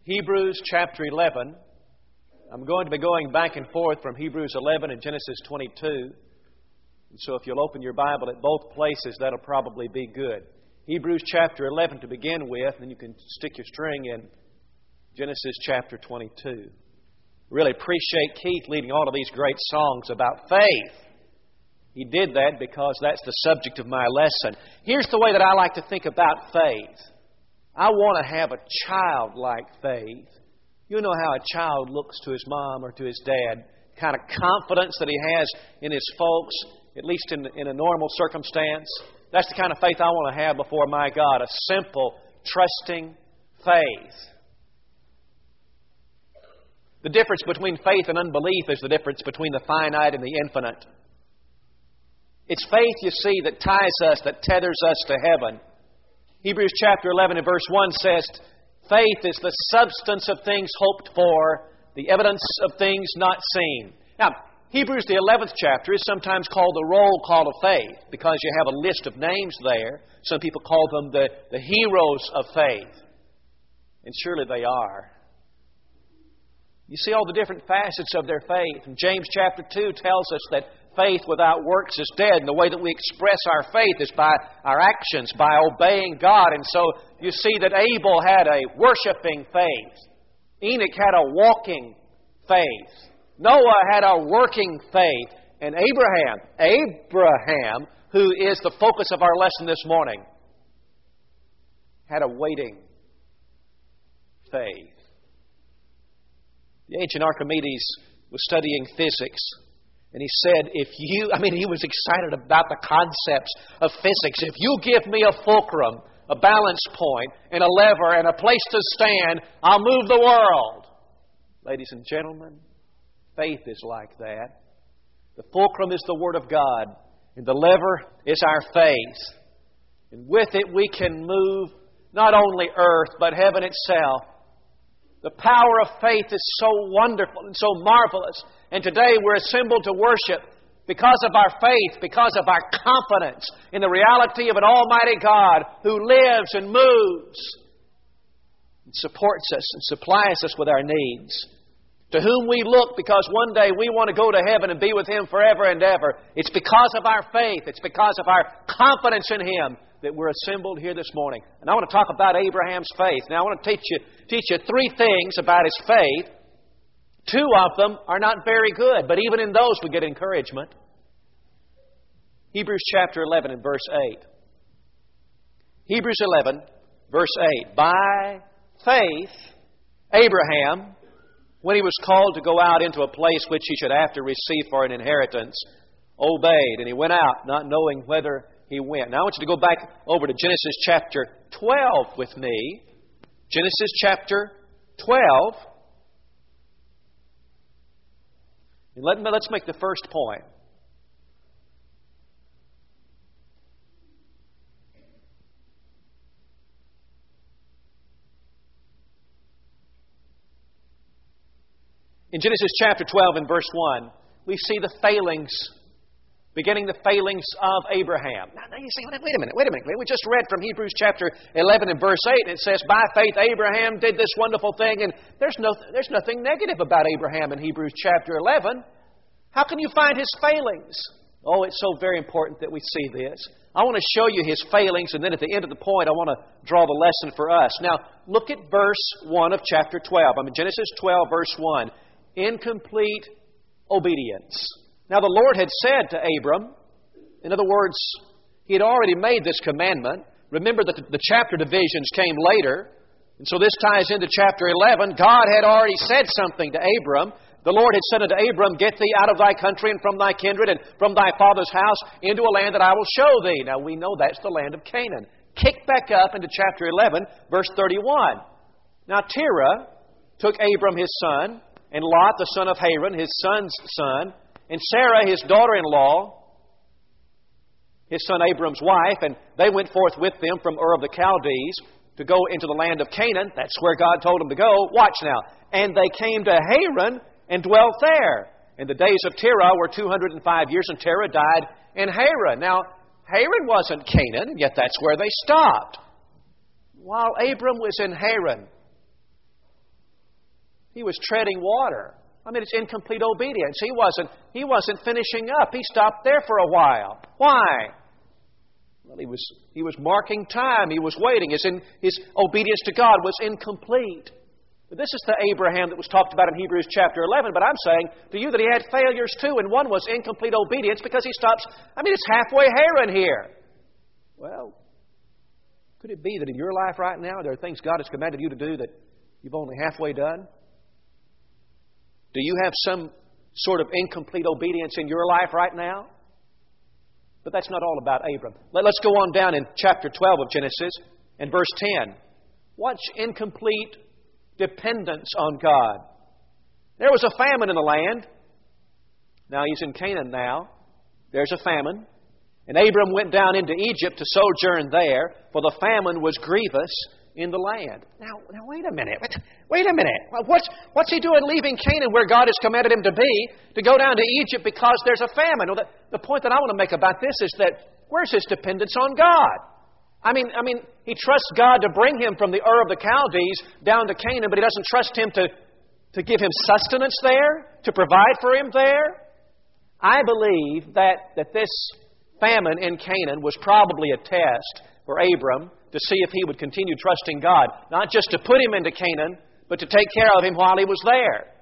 Hebrews chapter 11. I'm going to be going back and forth from Hebrews 11 and Genesis 22. And so if you'll open your Bible at both places, that'll probably be good. Hebrews chapter 11 to begin with, and then you can stick your string in Genesis chapter 22. Really appreciate Keith leading all of these great songs about faith. He did that because that's the subject of my lesson. Here's the way that I like to think about faith. I want to have a childlike faith. You know how a child looks to his mom or to his dad, kind of confidence that he has in his folks, at least in a normal circumstance. That's the kind of faith I want to have before my God, a simple, trusting faith. The difference between faith and unbelief is the difference between the finite and the infinite. It's faith, you see, that ties us, that tethers us to heaven. Hebrews chapter 11 and verse 1 says, faith is the substance of things hoped for, the evidence of things not seen. Now, Hebrews, the 11th chapter, is sometimes called the roll call of faith because you have a list of names there. Some people call them the heroes of faith. And surely they are. You see all the different facets of their faith. And James chapter 2 tells us that faith without works is dead. And the way that we express our faith is by our actions, by obeying God. And so you see that Abel had a worshiping faith. Enoch had a walking faith. Noah had a working faith. And Abraham, who is the focus of our lesson this morning, had a waiting faith. The ancient Archimedes was studying physics. And he said, he was excited about the concepts of physics. If you give me a fulcrum, a balance point, and a lever, and a place to stand, I'll move the world. Ladies and gentlemen, faith is like that. The fulcrum is the Word of God, and the lever is our faith. And with it we can move not only earth, but heaven itself. The power of faith is so wonderful and so marvelous. And today we're assembled to worship because of our faith, because of our confidence in the reality of an Almighty God who lives and moves and supports us and supplies us with our needs. To whom we look because one day we want to go to heaven and be with Him forever and ever. It's because of our faith. It's because of our confidence in Him that we're assembled here this morning. And I want to talk about Abraham's faith. Now I want to teach you three things about his faith. Two of them are not very good, but even in those we get encouragement. Hebrews chapter 11 and verse 8. Hebrews 11, verse 8. By faith, Abraham, when he was called to go out into a place which he should after receive for an inheritance, obeyed. And he went out, not knowing whither he went. Now I want you to go back over to Genesis chapter 12 with me. Genesis chapter 12. And let's make the first point. In Genesis chapter 12 and verse 1, we see the failings of Abraham. Now you say, wait a minute. We just read from Hebrews chapter 11 and verse 8, and it says, by faith Abraham did this wonderful thing, and there's nothing negative about Abraham in Hebrews chapter 11. How can you find his failings? Oh, it's so very important that we see this. I want to show you his failings, and then at the end of the point, I want to draw the lesson for us. Now, look at verse 1 of chapter 12. I'm in Genesis 12, verse 1. Incomplete obedience. Now, the Lord had said to Abram, in other words, He had already made this commandment. Remember that the chapter divisions came later. And so this ties into chapter 11. God had already said something to Abram. The Lord had said unto Abram, get thee out of thy country and from thy kindred and from thy father's house into a land that I will show thee. Now, we know that's the land of Canaan. Kick back up into chapter 11, verse 31. Now, Terah took Abram his son, and Lot, the son of Haran, his son's son, and Sarah, his daughter-in-law, his son Abram's wife, and they went forth with them from Ur of the Chaldees to go into the land of Canaan. That's where God told them to go. Watch now. And they came to Haran and dwelt there. And the days of Terah were 205 years, and Terah died in Haran. Now, Haran wasn't Canaan, yet that's where they stopped. While Abram was in Haran, He was treading water. I mean, it's incomplete obedience. He wasn't finishing up. He stopped there for a while. Why? Well, he was marking time. He was waiting. His obedience to God was incomplete. But this is the Abraham that was talked about in Hebrews chapter 11. But I'm saying to you that he had failures too, and one was incomplete obedience because he stops. I mean, it's halfway heron here. Well, could it be that in your life right now there are things God has commanded you to do that you've only halfway done? Do you have some sort of incomplete obedience in your life right now? But that's not all about Abram. Let's go on down in chapter 12 of Genesis and verse 10. Watch incomplete dependence on God. There was a famine in the land. Now he's in Canaan now. There's a famine. And Abram went down into Egypt to sojourn there, for the famine was grievous in the land. Now wait a minute. Wait a minute. What's he doing leaving Canaan where God has commanded him to be, to go down to Egypt because there's a famine? Well, the point that I want to make about this is that where's his dependence on God? I mean, he trusts God to bring him from the Ur of the Chaldees down to Canaan, but he doesn't trust him to give him sustenance there, to provide for him there. I believe that this famine in Canaan was probably a test for Abram to see if he would continue trusting God, not just to put him into Canaan, but to take care of him while he was there.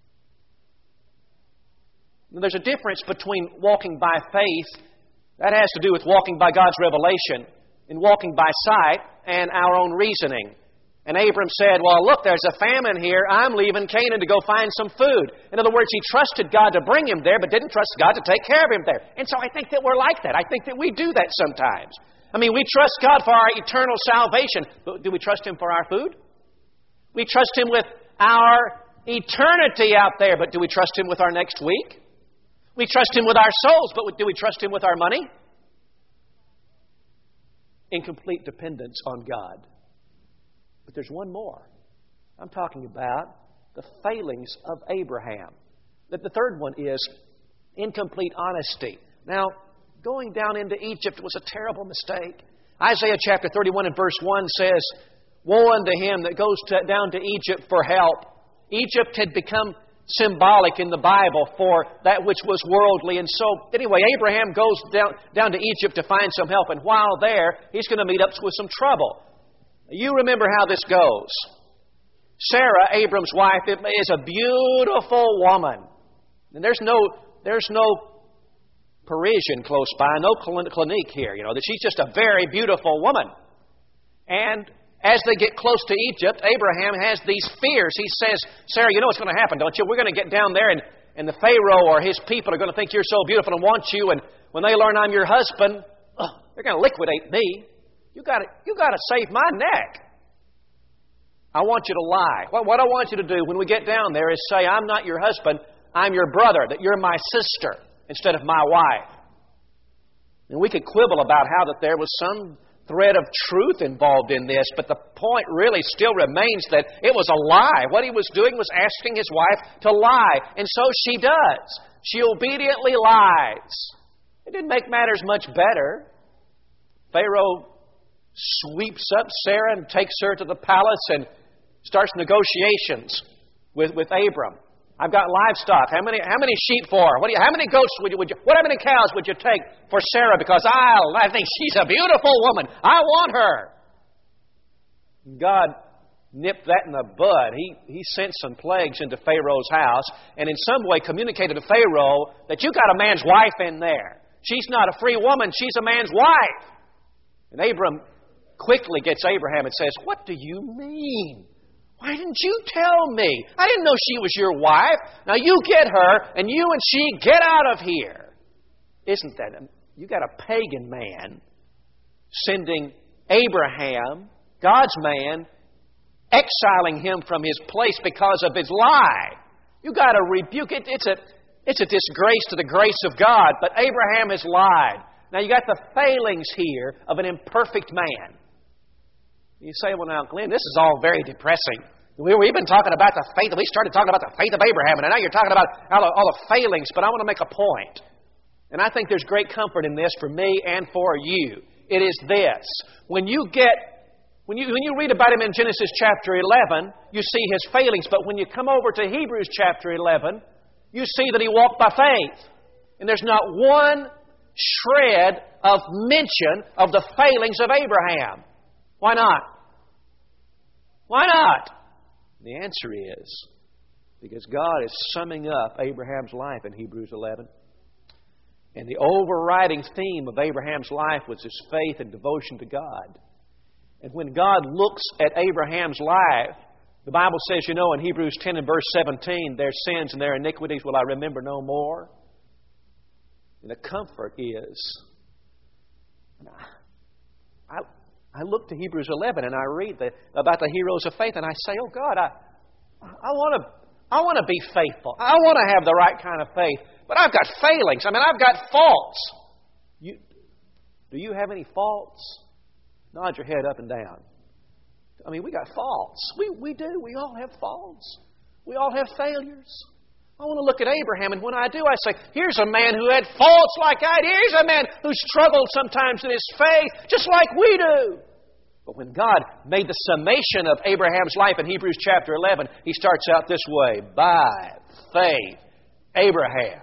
There's a difference between walking by faith, that has to do with walking by God's revelation, and walking by sight and our own reasoning. And Abram said, well, look, there's a famine here. I'm leaving Canaan to go find some food. In other words, he trusted God to bring him there, but didn't trust God to take care of him there. And so I think that we're like that. I think that we do that sometimes. I mean, we trust God for our eternal salvation, but do we trust Him for our food? We trust Him with our eternity out there, but do we trust Him with our next week? We trust Him with our souls, but do we trust Him with our money? Incomplete dependence on God. But there's one more. I'm talking about the failings of Abraham. The third one is incomplete honesty. Now, going down into Egypt was a terrible mistake. Isaiah chapter 31 and verse 1 says, woe unto him that goes down to Egypt for help. Egypt had become symbolic in the Bible for that which was worldly. And so, anyway, Abraham goes down to Egypt to find some help. And while there, he's going to meet up with some trouble. You remember how this goes. Sarah, Abram's wife, is a beautiful woman. And there's no Parisian close by, no Clinique here, that she's just a very beautiful woman. And as they get close to Egypt, Abraham has these fears. He says, Sarah, you know what's going to happen, don't you? We're going to get down there and the Pharaoh or his people are going to think you're so beautiful and want you. And when they learn I'm your husband, they're going to liquidate me. You got to save my neck. I want you to lie. What I want you to do when we get down there is say, I'm not your husband, I'm your brother, that you're my sister instead of my wife. And we could quibble about how that there was some thread of truth involved in this, but the point really still remains that it was a lie. What he was doing was asking his wife to lie, and so she does. She obediently lies. It didn't make matters much better. Pharaoh sweeps up Sarah and takes her to the palace and starts negotiations with Abram. I've got livestock. How many sheep for? How many goats would you? How many cows would you take for Sarah? Because I think she's a beautiful woman. I want her. God nipped that in the bud. He sent some plagues into Pharaoh's house, and in some way communicated to Pharaoh that you got a man's wife in there. She's not a free woman. She's a man's wife. And Abram quickly gets Abraham and says, "What do you mean? Why didn't you tell me? I didn't know she was your wife. Now you get her, and you and she get out of here." Isn't that... You got a pagan man sending Abraham, God's man, exiling him from his place because of his lie. You got to rebuke it. It's a disgrace to the grace of God, but Abraham has lied. Now you got the failings here of an imperfect man. You say, well, now, Glenn, this is all very depressing. We've been talking about the faith. We started talking about the faith of Abraham, and now you're talking about all the failings. But I want to make a point. And I think there's great comfort in this for me and for you. It is this. When you get When you read about Him in Genesis chapter 11, you see His failings. But when you come over to Hebrews chapter 11, you see that He walked by faith. And there's not one shred of mention of the failings of Abraham. Why not? Why not? The answer is because God is summing up Abraham's life in Hebrews 11. And the overriding theme of Abraham's life was his faith and devotion to God. And when God looks at Abraham's life, the Bible says, in Hebrews 10 and verse 17, their sins and their iniquities will I remember no more. And the comfort is, I look to Hebrews 11 and I read about the heroes of faith and I say, oh God, I want to be faithful. I want to have the right kind of faith. But I've got failings. I've got faults. Do you have any faults? Nod your head up and down. We got faults. We do. We all have faults. We all have failures. I want to look at Abraham, and when I do, I say, here's a man who had faults like I did. Here's a man who struggled sometimes in his faith, just like we do. But when God made the summation of Abraham's life in Hebrews chapter 11, He starts out this way, by faith, Abraham.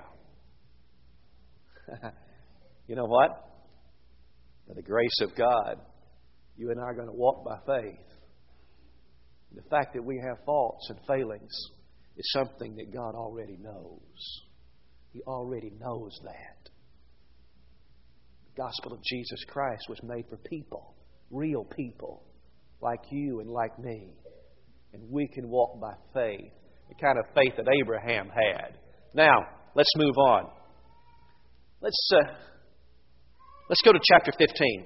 You know what? By the grace of God, you and I are going to walk by faith. The fact that we have faults and failings is something that God already knows. He already knows that. The gospel of Jesus Christ was made for people, real people, like you and like me. And we can walk by faith, the kind of faith that Abraham had. Now, let's move on. Let's go to chapter 15.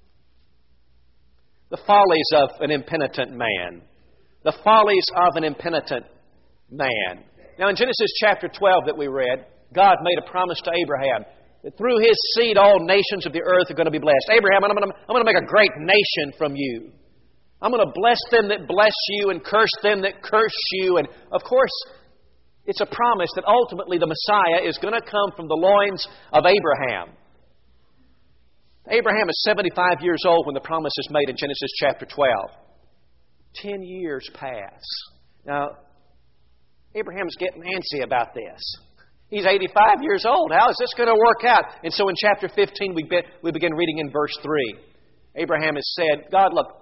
The follies of an impenitent man. The follies of an impenitent man. Now in Genesis chapter 12 that we read, God made a promise to Abraham that through his seed all nations of the earth are going to be blessed. Abraham, I'm going to make a great nation from you. I'm going to bless them that bless you and curse them that curse you. And of course, it's a promise that ultimately the Messiah is going to come from the loins of Abraham. Abraham is 75 years old when the promise is made in Genesis chapter 12. 10 years pass. Now, Abraham's getting antsy about this. He's 85 years old. How is this going to work out? And so in chapter 15, we begin reading in verse 3. Abraham has said, God, look,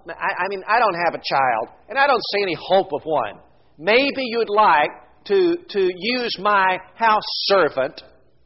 I don't have a child, and I don't see any hope of one. Maybe you'd like to use my house servant,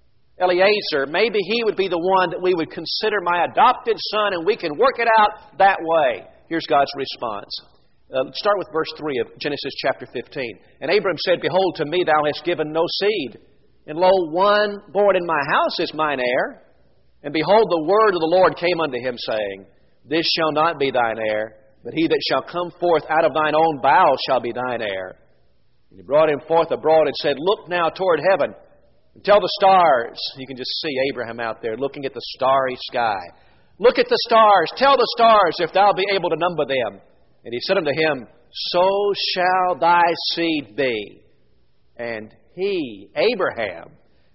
Eliezer. Maybe he would be the one that we would consider my adopted son, and we can work it out that way. Here's God's response. Let's start with verse 3 of Genesis chapter 15. And Abram said, Behold, to me thou hast given no seed, and lo, one born in my house is mine heir. And behold, the word of the Lord came unto him, saying, This shall not be thine heir, but he that shall come forth out of thine own bowels shall be thine heir. And he brought him forth abroad and said, Look now toward heaven, and tell the stars. You can just see Abraham out there looking at the starry sky. Look at the stars. Tell the stars if thou be able to number them. And he said unto him, So shall thy seed be. And he, Abraham,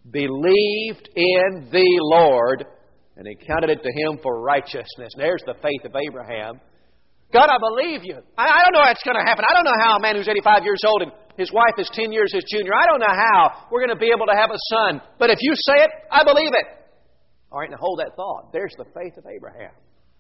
believed in the Lord, and he counted it to him for righteousness. And there's the faith of Abraham. God, I believe you. I don't know how it's going to happen. I don't know how a man who's 85 years old and his wife is 10 years his junior, I don't know how we're going to be able to have a son. But if you say it, I believe it. All right, now hold that thought. There's the faith of Abraham.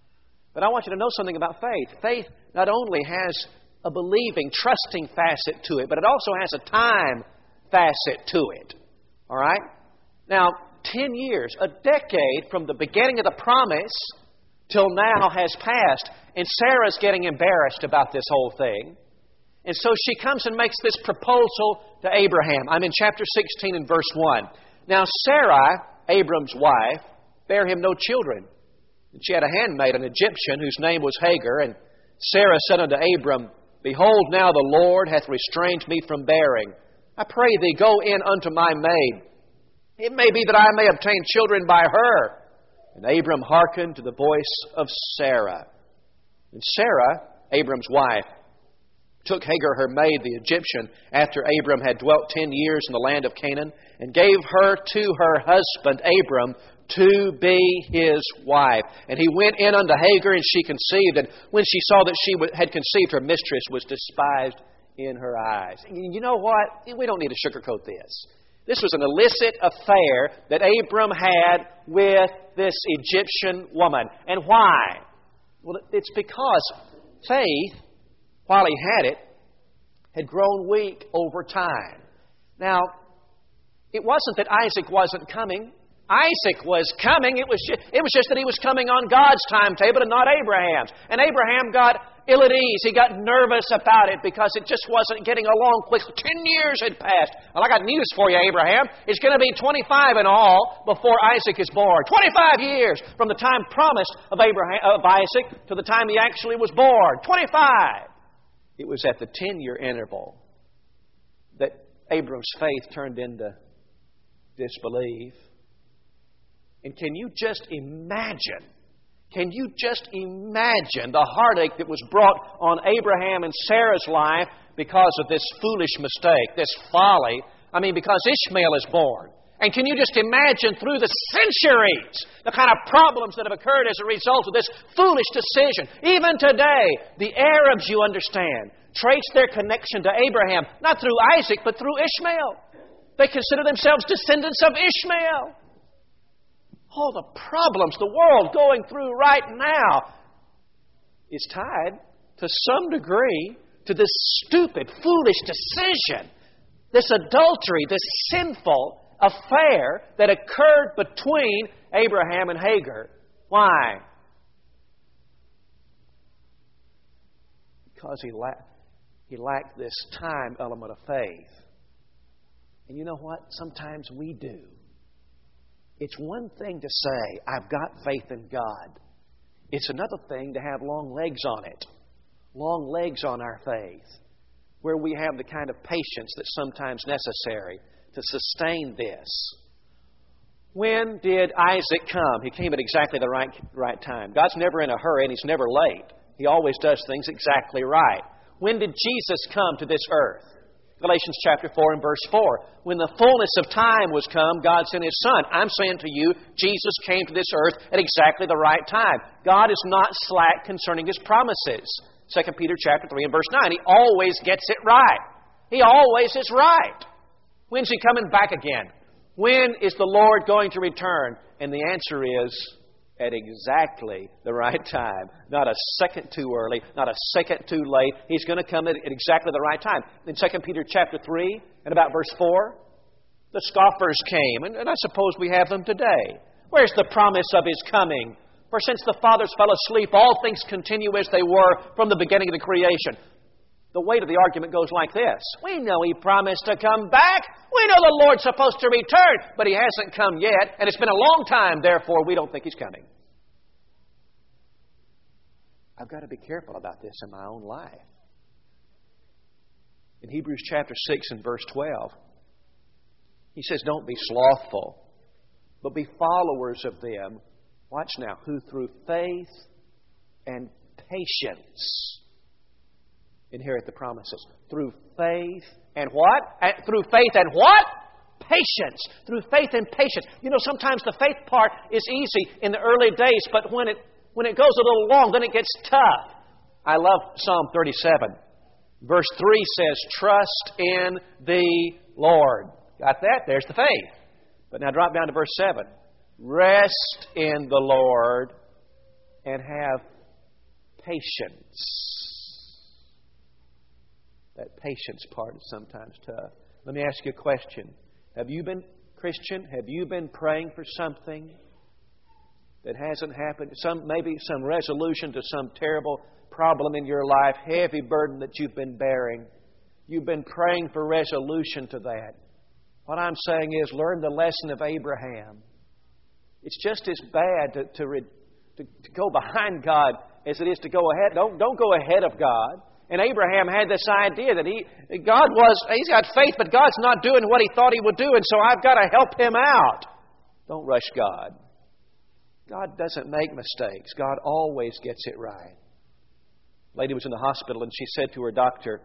But I want you to know something about faith. Faith not only has a believing, trusting facet to it, but it also has a time facet to it. All right? Now, 10 years, a decade from the beginning of the promise till now has passed, and Sarah's getting embarrassed about this whole thing. And so she comes and makes this proposal to Abraham. I'm in chapter 16 and verse 1. Now Sarah, Abram's wife, bare him no children. And she had a handmaid, an Egyptian, whose name was Hagar. And Sarah said unto Abram, Behold, now the Lord hath restrained me from bearing. I pray thee, go in unto my maid. It may be that I may obtain children by her. And Abram hearkened to the voice of Sarah. And Sarah, Abram's wife, took Hagar her maid, the Egyptian, after Abram had dwelt 10 years in the land of Canaan, and gave her to her husband Abram to be his wife. And he went in unto Hagar, and she conceived. And when she saw that she had conceived, her mistress was despised in her eyes. You know what? We don't need to sugarcoat this. This was an illicit affair that Abram had with this Egyptian woman. And why? Well, it's because faith, while he had it, had grown weak over time. Now, it wasn't that Isaac wasn't coming. Isaac was coming. It was just that he was coming on God's timetable and not Abraham's. And Abraham got ill at ease. He got nervous about it because it just wasn't getting along quickly. 10 years had passed. Well, I got news for you, Abraham. It's going to be 25 in all before Isaac is born. 25 years from the time promised of Isaac to the time he actually was born. 25. It was at the 10-year interval that Abram's faith turned into disbelief. And can you just imagine the heartache that was brought on Abraham and Sarah's life because of this foolish mistake, this folly? I mean, because Ishmael is born. And can you just imagine through the centuries the kind of problems that have occurred as a result of this foolish decision? Even today, the Arabs, you understand, trace their connection to Abraham, not through Isaac, but through Ishmael. They consider themselves descendants of Ishmael. All the problems the world going through right now is tied to some degree to this stupid, foolish decision, this adultery, this sinful affair that occurred between Abraham and Hagar. Why? Because he lacked this time element of faith. And you know what? Sometimes we do. It's one thing to say, I've got faith in God. It's another thing to have long legs on it. Long legs on our faith. Where we have the kind of patience that's sometimes necessary to sustain this. When did Isaac come? He came at exactly the right time. God's never in a hurry and He's never late. He always does things exactly right. When did Jesus come to this earth? Galatians chapter 4 and verse 4. When the fullness of time was come, God sent His Son. I'm saying to you, Jesus came to this earth at exactly the right time. God is not slack concerning His promises. 2 Peter chapter 3 and verse 9. He always gets it right. He always is right. When's He coming back again? When is the Lord going to return? And the answer is at exactly the right time. Not a second too early, not a second too late. He's going to come at exactly the right time. In 2 Peter chapter 3 and about verse 4, the scoffers came, and I suppose we have them today. Where's the promise of His coming? For since the fathers fell asleep, all things continue as they were from the beginning of the creation. The weight of the argument goes like this. We know He promised to come back. We know the Lord's supposed to return, but He hasn't come yet, and it's been a long time, therefore we don't think He's coming. I've got to be careful about this in my own life. In Hebrews chapter 6 and verse 12, he says, don't be slothful, but be followers of them. Watch now, who through faith and patience inherit the promises. Through faith and what? Through faith and what? Patience. Through faith and patience. You know, sometimes the faith part is easy in the early days, but when it goes a little long, then it gets tough. I love Psalm 37. Verse 3 says, trust in the Lord. Got that? There's the faith. But now drop down to verse 7. Rest in the Lord and have patience. That patience part is sometimes tough. Let me ask you a question. Have you been, Christian, have you been praying for something that hasn't happened? Maybe some resolution to some terrible problem in your life, heavy burden that you've been bearing. You've been praying for resolution to that. What I'm saying is learn the lesson of Abraham. It's just as bad to go behind God as it is to go ahead. Don't go ahead of God. And Abraham had this idea that he's got faith, but God's not doing what he thought He would do, and so I've got to help him out. Don't rush God. God doesn't make mistakes. God always gets it right. A lady was in the hospital and she said to her doctor,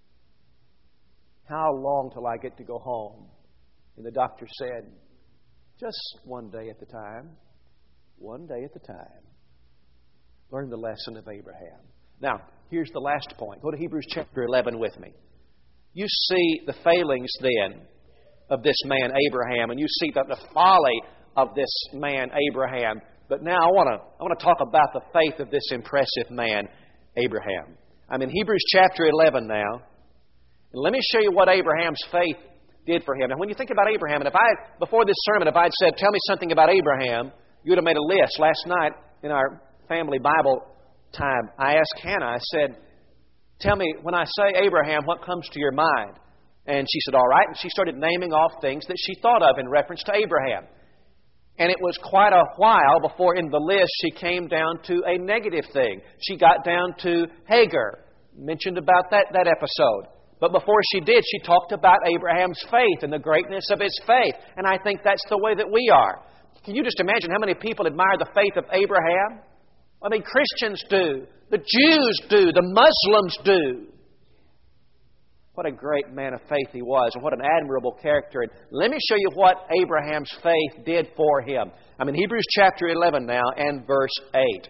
how long till I get to go home? And the doctor said, Just one day at a time. One day at a time. Learn the lesson of Abraham. Now, here's the last point. Go to Hebrews chapter 11 with me. You see the failings then of this man Abraham, and you see the folly of this man Abraham. But now I want to talk about the faith of this impressive man Abraham. I'm in Hebrews chapter 11 now. And let me show you what Abraham's faith did for him. Now, when you think about Abraham, and before this sermon, if I'd said, tell me something about Abraham, you would have made a list. Last night in our family Bible time, I asked Hannah, I said, tell me, when I say Abraham, what comes to your mind? And she said, all right. And she started naming off things that she thought of in reference to Abraham. And it was quite a while before in the list she came down to a negative thing. She got down to Hagar, mentioned about that episode. But before she did, she talked about Abraham's faith and the greatness of his faith. And I think that's the way that we are. Can you just imagine how many people admire the faith of Abraham? I mean, Christians do. The Jews do. The Muslims do. What a great man of faith he was, and what an admirable character. And let me show you what Abraham's faith did for him. I'm in Hebrews chapter 11 now and verse 8.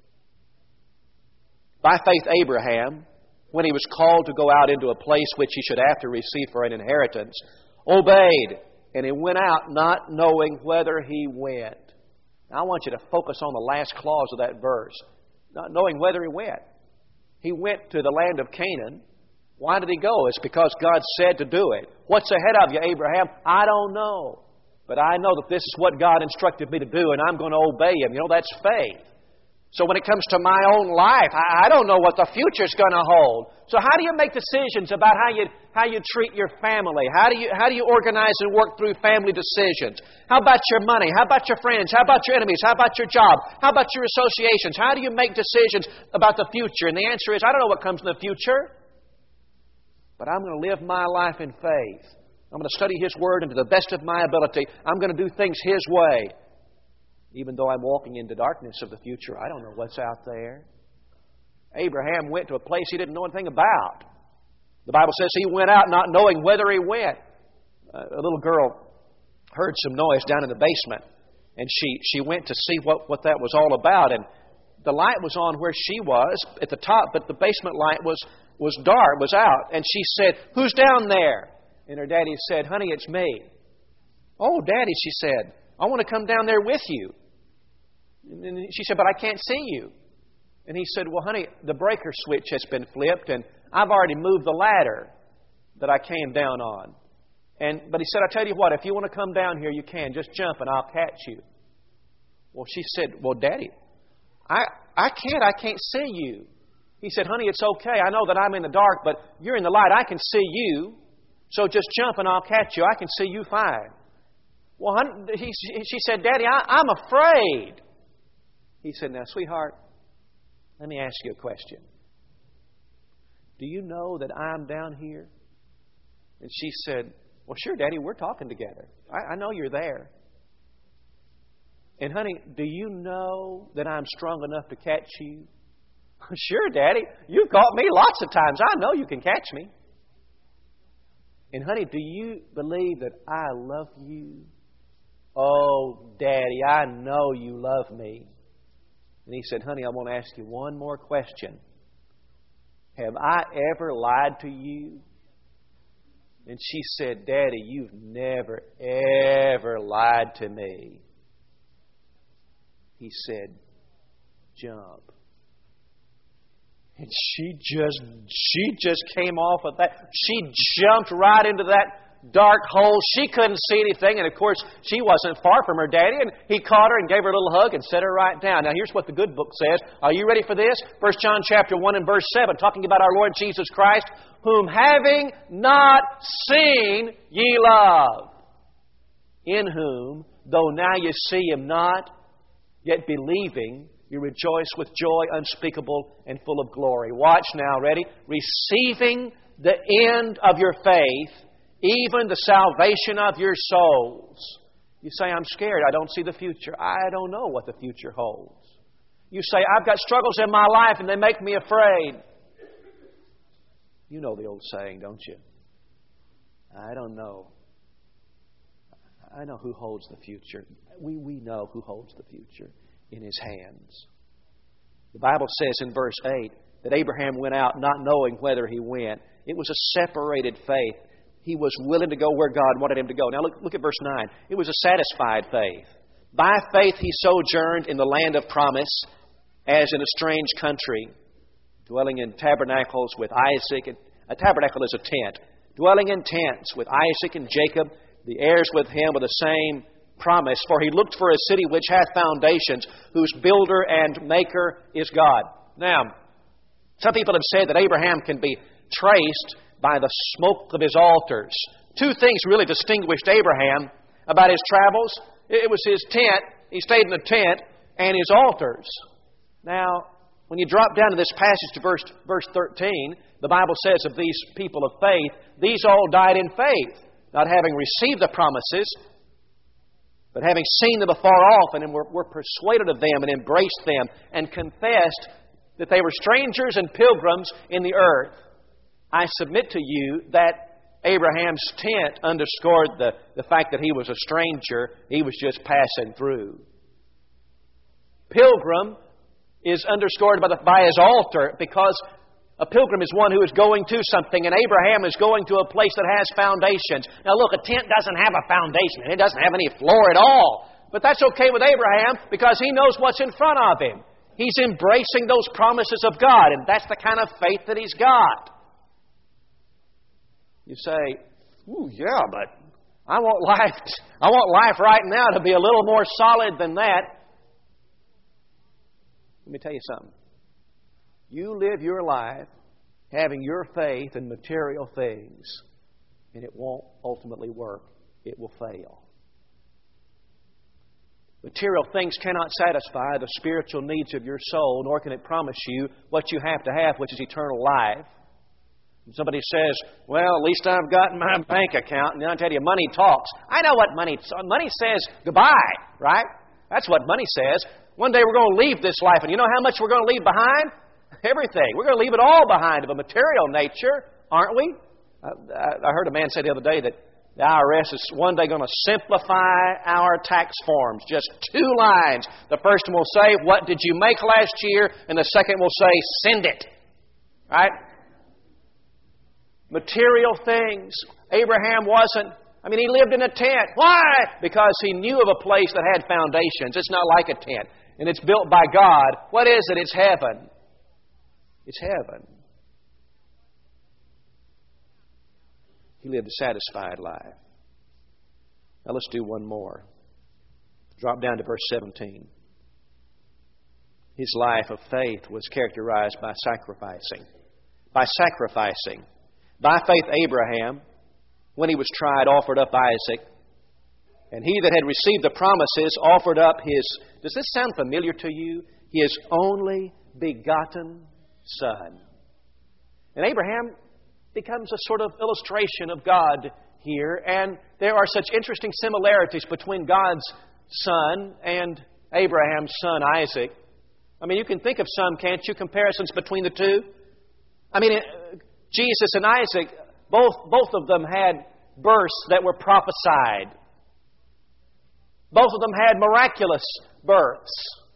By faith Abraham, when he was called to go out into a place which he should after receive for an inheritance, obeyed, and he went out not knowing whither he went. Now I want you to focus on the last clause of that verse. Not knowing whither he went. He went to the land of Canaan. Why did he go? It's because God said to do it. What's ahead of you, Abraham? I don't know. But I know that this is what God instructed me to do, and I'm going to obey Him. You know, that's faith. So when it comes to my own life, I don't know what the future's going to hold. So how do you make decisions about how you treat your family? How do you organize and work through family decisions? How about your money? How about your friends? How about your enemies? How about your job? How about your associations? How do you make decisions about the future? And the answer is, I don't know what comes in the future, but I'm going to live my life in faith. I'm going to study His Word, and to the best of my ability, I'm going to do things His way. Even though I'm walking into darkness of the future, I don't know what's out there. Abraham went to a place he didn't know anything about. The Bible says he went out not knowing whither he went. A little girl heard some noise down in the basement, and she went to see what that was all about. And the light was on where she was at the top, but the basement light was dark, was out. And she said, "Who's down there?" And her daddy said, "Honey, it's me." "Oh, Daddy," she said, "I want to come down there with you." And she said, "But I can't see you." And he said, "Well, honey, the breaker switch has been flipped, and I've already moved the ladder that I came down on." But he said, "I tell you what, if you want to come down here, you can. Just jump and I'll catch you." Well, she said, "Well, Daddy, I can't see you." He said, "Honey, it's okay. I know that I'm in the dark, but you're in the light. I can see you. So just jump and I'll catch you. I can see you fine." Well, honey, she said, "Daddy, I'm afraid." He said, "Now, sweetheart, let me ask you a question. Do you know that I'm down here?" And she said, "Well, sure, Daddy, we're talking together. I know you're there." "And, honey, do you know that I'm strong enough to catch you?" "Sure, Daddy. You've caught me lots of times. I know you can catch me." "And, honey, do you believe that I love you?" "Oh, Daddy, I know you love me." And he said, "Honey, I want to ask you one more question. Have I ever lied to you?" And she said, "Daddy, you've never, ever lied to me." He said, "Jump." And she just came off of that. She jumped right into that dark hole. She couldn't see anything. And of course, she wasn't far from her daddy. And he caught her and gave her a little hug and set her right down. Now, here's what the good book says. Are you ready for this? 1 John chapter 1 and verse 7, talking about our Lord Jesus Christ, whom having not seen ye love, in whom, though now ye see Him not, yet believing, you rejoice with joy unspeakable and full of glory. Watch now, ready? Receiving the end of your faith, even the salvation of your souls. You say, "I'm scared. I don't see the future." I don't know what the future holds. You say, "I've got struggles in my life and they make me afraid." You know the old saying, don't you? I don't know. I know who holds the future. We know who holds the future in His hands. The Bible says in verse 8 that Abraham went out not knowing whither he went. It was a separated faith. He was willing to go where God wanted him to go. Now look at verse 9. It was a satisfied faith. By faith he sojourned in the land of promise as in a strange country, dwelling in tabernacles with Isaac. A tabernacle is a tent. Dwelling in tents with Isaac and Jacob, the heirs with him with the same promise. For he looked for a city which hath foundations, whose builder and maker is God. Now, some people have said that Abraham can be traced by the smoke of his altars. Two things really distinguished Abraham about his travels. It was his tent. He stayed in the tent, and his altars. Now, when you drop down to this passage to verse 13, the Bible says of these people of faith, these all died in faith, not having received the promises, but having seen them afar off, and were persuaded of them, and embraced them, and confessed that they were strangers and pilgrims in the earth. I submit to you that Abraham's tent underscored the fact that he was a stranger. He was just passing through. Pilgrim is underscored by his altar, because a pilgrim is one who is going to something, and Abraham is going to a place that has foundations. Now look, a tent doesn't have a foundation. It doesn't have any floor at all. But that's okay with Abraham, because he knows what's in front of him. He's embracing those promises of God, and that's the kind of faith that he's got. You say, "Ooh, yeah, but I want life right now to be a little more solid than that." Let me tell you something. You live your life having your faith in material things, and it won't ultimately work. It will fail. Material things cannot satisfy the spiritual needs of your soul, nor can it promise you what you have to have, which is eternal life. And somebody says, "Well, at least I've got my bank account." And I tell you, money talks. I know what money says goodbye, right? That's what money says. One day we're going to leave this life, and you know how much we're going to leave behind? Everything. We're going to leave it all behind of a material nature, aren't we? I heard a man say the other day that the IRS is one day going to simplify our tax forms. Just 2 lines. The first one will say, "What did you make last year?" And the second will say, "Send it." Right? Material things. Abraham wasn't. He lived in a tent. Why? Because he knew of a place that had foundations. It's not like a tent. And it's built by God. What is it? It's heaven. It's heaven. He lived a satisfied life. Now let's do one more. Drop down to verse 17. His life of faith was characterized by sacrificing. By sacrificing. By faith, Abraham, when he was tried, offered up Isaac. And he that had received the promises offered up his, does this sound familiar to you? His only begotten son. And Abraham becomes a sort of illustration of God here. And there are such interesting similarities between God's son and Abraham's son, Isaac. You can think of some, can't you, comparisons between the two? Jesus and Isaac, both of them had births that were prophesied. Both of them had miraculous births.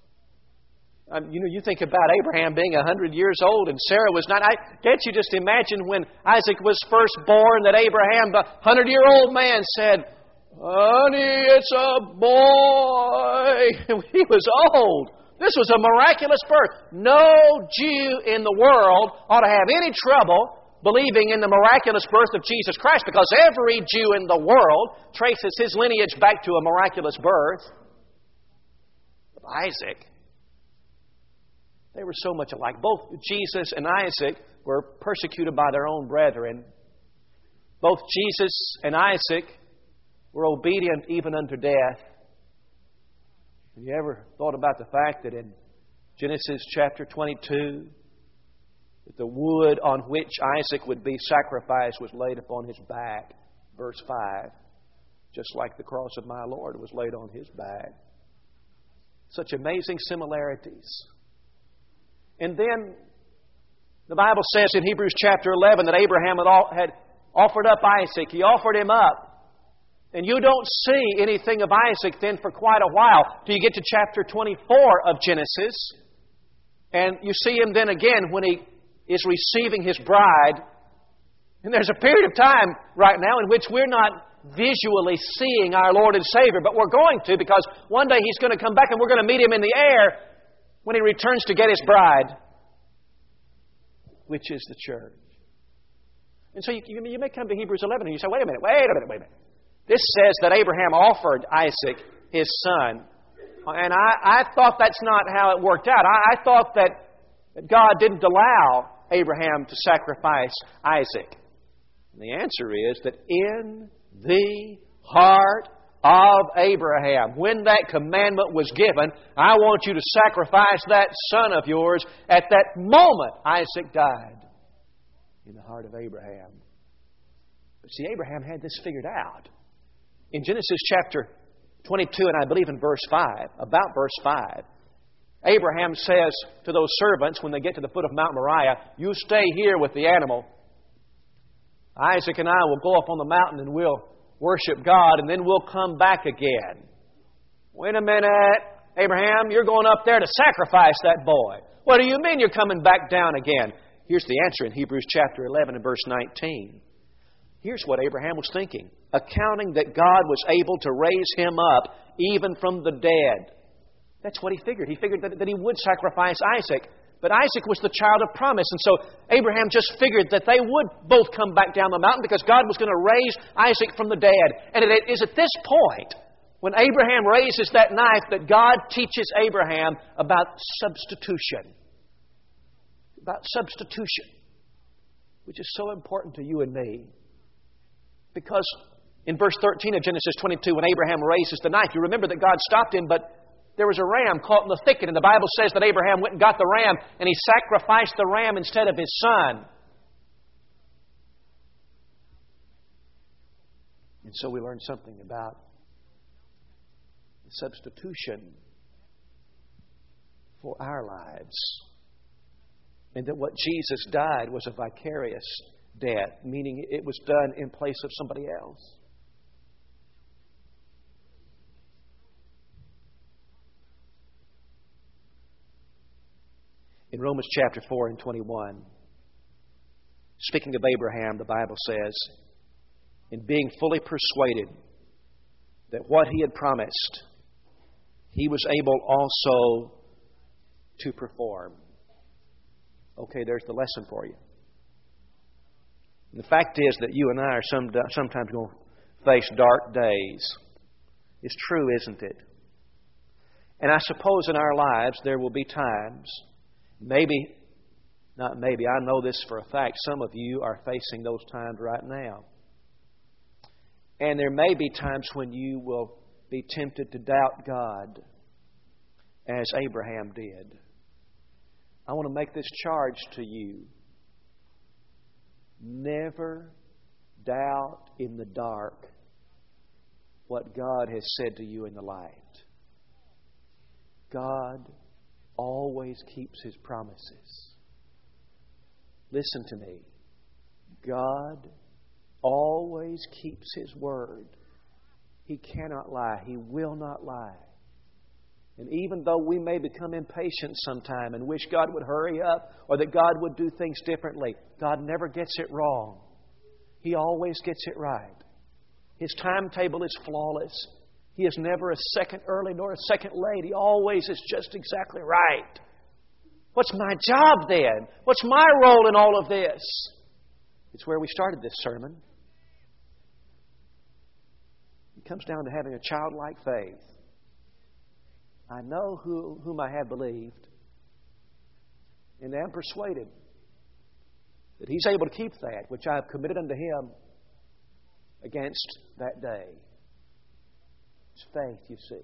You think about Abraham being 100 years old and Sarah was not. Can't you just imagine when Isaac was first born that Abraham, the 100-year-old man, said, "Honey, it's a boy." He was old. This was a miraculous birth. No Jew in the world ought to have any trouble believing in the miraculous birth of Jesus Christ, because every Jew in the world traces his lineage back to a miraculous birth. But Isaac, they were so much alike. Both Jesus and Isaac were persecuted by their own brethren. Both Jesus and Isaac were obedient even unto death. Have you ever thought about the fact that in Genesis chapter 22, that the wood on which Isaac would be sacrificed was laid upon his back? Verse 5. Just like the cross of my Lord was laid on his back. Such amazing similarities. And then the Bible says in Hebrews chapter 11 that Abraham had offered up Isaac. He offered him up. And you don't see anything of Isaac then for quite a while till you get to chapter 24 of Genesis. And you see him then again when he is receiving his bride. And there's a period of time right now in which we're not visually seeing our Lord and Savior, but we're going to, because one day He's going to come back and we're going to meet Him in the air when He returns to get His bride, which is the church. And so you may come to Hebrews 11 and you say, wait a minute. This says that Abraham offered Isaac his son. And I thought that's not how it worked out. I thought that God didn't allow Abraham to sacrifice Isaac. And the answer is that in the heart of Abraham, when that commandment was given, I want you to sacrifice that son of yours. At that moment, Isaac died in the heart of Abraham. But see, Abraham had this figured out. In Genesis chapter 22, and I believe in verse 5, about verse 5, Abraham says to those servants when they get to the foot of Mount Moriah, you stay here with the animal. Isaac and I will go up on the mountain and we'll worship God, and then we'll come back again. Wait a minute, Abraham, you're going up there to sacrifice that boy. What do you mean you're coming back down again? Here's the answer in Hebrews chapter 11 and verse 19. Here's what Abraham was thinking. Accounting that God was able to raise him up even from the dead. That's what he figured. He figured that he would sacrifice Isaac. But Isaac was the child of promise. And so Abraham just figured that they would both come back down the mountain because God was going to raise Isaac from the dead. And it is at this point, when Abraham raises that knife, that God teaches Abraham about substitution. About substitution. Which is so important to you and me. Because in verse 13 of Genesis 22, when Abraham raises the knife, you remember that God stopped him, but there was a ram caught in the thicket, and the Bible says that Abraham went and got the ram, and he sacrificed the ram instead of his son. And so we learn something about the substitution for our lives. And that what Jesus died was a vicarious death, meaning it was done in place of somebody else. In Romans chapter 4 and 21, speaking of Abraham, the Bible says, in being fully persuaded that what he had promised, he was able also to perform. Okay, there's the lesson for you. The fact is that you and I are sometimes going to face dark days. It's true, isn't it? And I suppose in our lives there will be times, I know this for a fact, some of you are facing those times right now. And there may be times when you will be tempted to doubt God, as Abraham did. I want to make this charge to you. Never doubt in the dark what God has said to you in the light. God always keeps His promises. Listen to me. God always keeps His word. He cannot lie. He will not lie. And even though we may become impatient sometime and wish God would hurry up or that God would do things differently, God never gets it wrong. He always gets it right. His timetable is flawless. He is never a second early nor a second late. He always is just exactly right. What's my job then? What's my role in all of this? It's where we started this sermon. It comes down to having a childlike faith. I know whom I have believed, and am persuaded that He's able to keep that which I have committed unto Him against that day. It's faith, you see.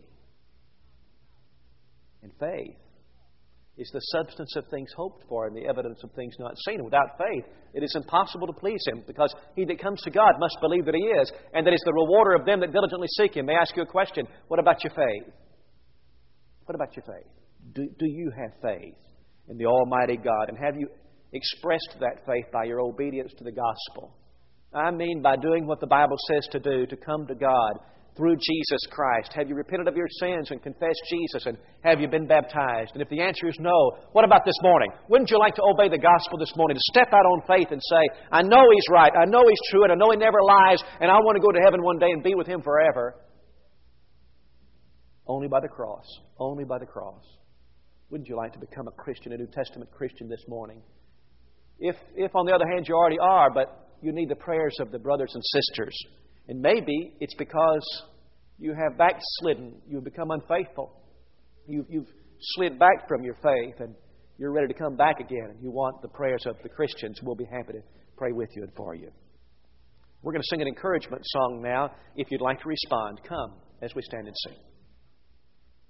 And faith is the substance of things hoped for and the evidence of things not seen. And without faith, it is impossible to please Him, because he that comes to God must believe that He is, and that He is the rewarder of them that diligently seek Him. May I ask you a question? What about your faith? What about your faith? Do you have faith in the Almighty God? And have you expressed that faith by your obedience to the gospel? I mean by doing what the Bible says to do, to come to God through Jesus Christ. Have you repented of your sins and confessed Jesus? And have you been baptized? And if the answer is no, what about this morning? Wouldn't you like to obey the gospel this morning? To step out on faith and say, I know He's right, I know He's true, and I know He never lies, and I want to go to heaven one day and be with Him forever. Only by the cross. Only by the cross. Wouldn't you like to become a Christian, a New Testament Christian this morning? If on the other hand, you already are, but you need the prayers of the brothers and sisters. And maybe it's because you have backslidden. You've become unfaithful. You've slid back from your faith and you're ready to come back again. And you want the prayers of the Christians. We'll be happy to pray with you and for you. We're going to sing an encouragement song now. If you'd like to respond, come as we stand and sing.